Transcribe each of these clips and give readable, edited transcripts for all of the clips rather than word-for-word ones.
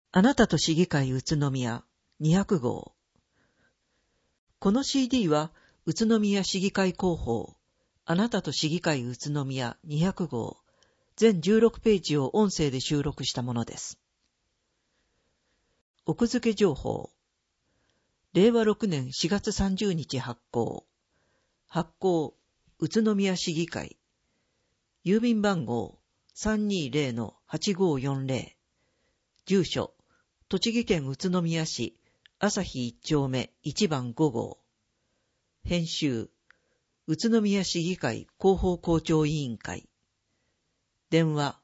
あなたと市議会宇都宮200号。この CD は宇都宮市議会広報あなたと市議会宇都宮200号全16ページを音声で収録したものです。奥付け情報。令和6年4月30日発行。発行宇都宮市議会。郵便番号 320-8540。住所栃木県宇都宮市朝日1丁目1番5号。編集宇都宮市議会広報校長委員会。電話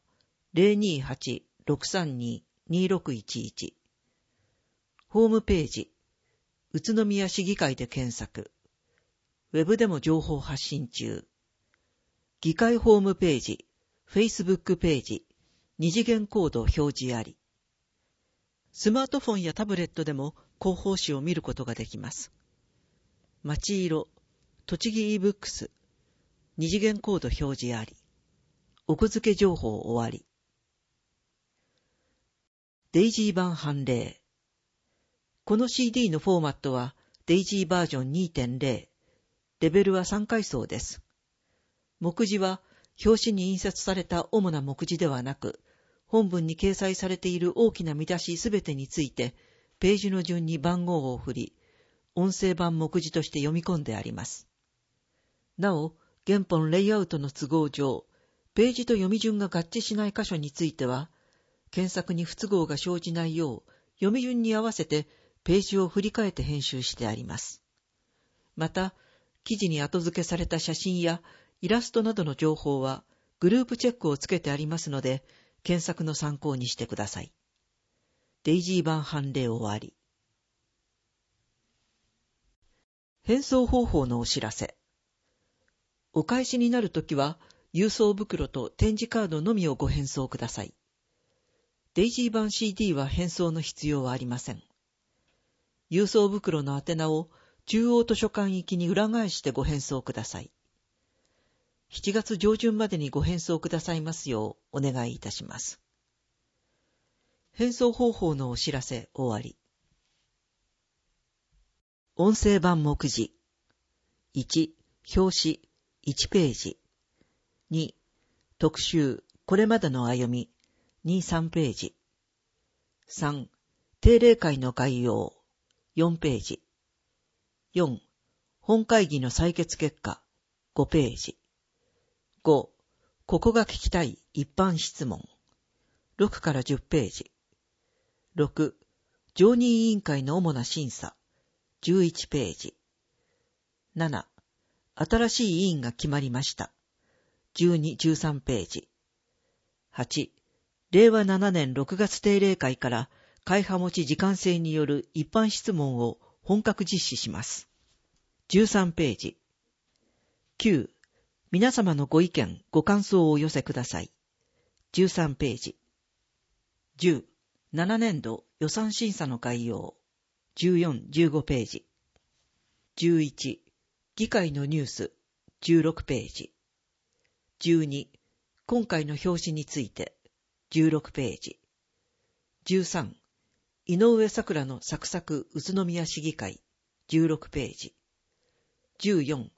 028-632-2611。ホームページ宇都宮市議会で検索。ウェブでも情報発信中。議会ホームページ、Facebook ページ、二次元コード表示あり。スマートフォンやタブレットでも広報誌を見ることができます。町色、栃木 e-books、二次元コード表示あり。奥付け情報終わり。デイジー版判例。この CD のフォーマットはデイジーバージョン 2.0、レベルは3階層です。目次は表紙に印刷された主な目次ではなく、本文に掲載されている大きな見出しすべてについて、ページの順に番号を振り、音声版目次として読み込んであります。なお、原本レイアウトの都合上、ページと読み順が合致しない箇所については、検索に不都合が生じないよう、読み順に合わせてページを振り替えて編集してあります。また、記事に後付けされた写真やイラストなどの情報は、グループチェックをつけてありますので、検索の参考にしてください。デイジー版判例終わり。返送方法のお知らせ。お返しになるときは、郵送袋と展示カードのみをご返送ください。デイジー版 CD は返送の必要はありません。郵送袋の宛名を中央図書館行きに裏返してご返送ください。7月上旬までにご返送くださいますようお願いいたします。返送方法のお知らせ終わり。音声版目次。1、表紙、1ページ。2、特集、これまでの歩み、2、3ページ。3、定例会の概要、4ページ。4、本会議の採決結果、5ページ。5、ここが聞きたい一般質問。6から10ページ。6、常任委員会の主な審査。11ページ。7、新しい委員が決まりました。12、13ページ。8、令和7年6月定例会から会派持ち時間制による一般質問を本格実施します。13ページ。9、皆様のご意見、ご感想をお寄せください。13ページ。10、7年度予算審査の概要。14、15ページ。11、議会のニュース。16ページ。12、今回の表紙について。16ページ。13、井上咲楽のサクサク宇都宮市議会。16ペー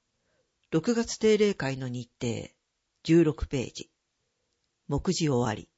ジ。14、6月定例会の日程。16ページ。目次終わり。